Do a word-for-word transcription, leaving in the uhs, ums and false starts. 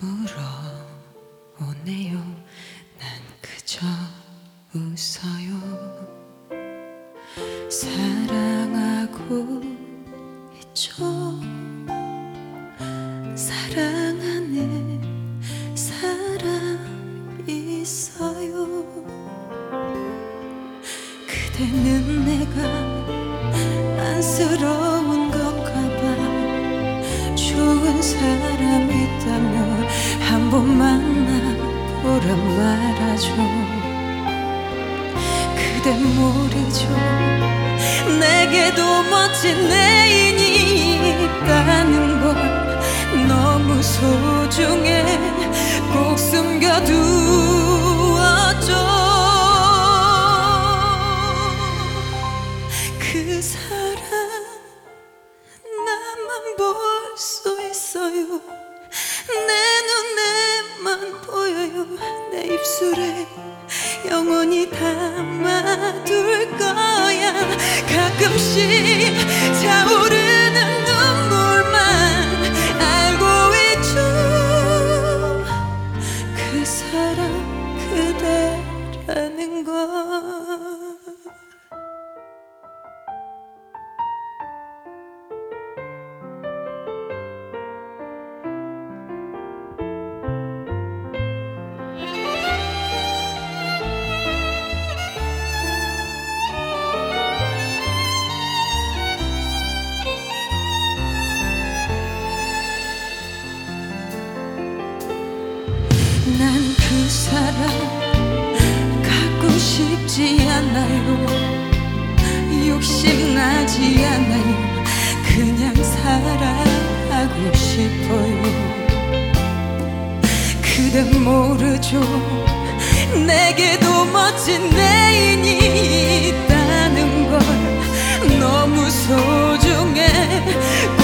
물어오네요. 난 그저 웃어요. 사랑하고 있죠. 사랑하는 사람 있어요. 그대는 내가 안쓰러운 건가 봐. 좋은 사람 있다면 한 번 만나보라 말하죠. 그대 모르죠. 내게도 멋진 애인이 있다는 걸 너무 소중해 꼭 숨겨두었죠. 그 사람 나만 볼 수 있어요. 내 눈에만 보여요. 내 입술에 영원히 담아둘 거야. 가끔씩 차오르는 눈물만 알고 있죠. 그 사람 그대라는 걸. 난 그 사람 갖고 싶지 않아요. 욕심나지 않아요. 그냥 사랑하고 싶어요. 그대 모르죠. 내게도 멋진 애인이 있다는 걸 너무 소중해